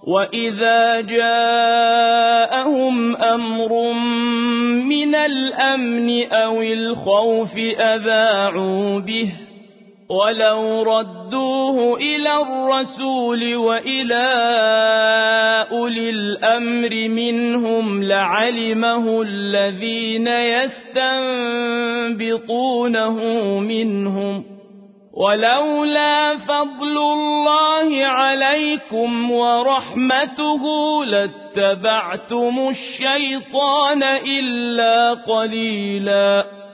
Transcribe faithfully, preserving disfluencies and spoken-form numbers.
وَإِذَا جَاءَهُمْ أَمْرٌ مِّنَ الْأَمْنِ أَوِ الْخَوْفِ أَذَاعُوا بِهِ وَلَوْ رَدُّوهُ إِلَى الرَّسُولِ وَإِلَى أُولِي الْأَمْرِ مِنْهُمْ لَعَلِمَهُ الَّذِينَ يَسْتَنبِطُونَهُ مِنْهُمْ وَلَوْلَا فَضْلُ اللَّهِ عَلَيْكُمْ وَرَحْمَتُهُ لَاتَّبَعْتُمُ الشَّيْطَانَ إِلَّا قَلِيلًا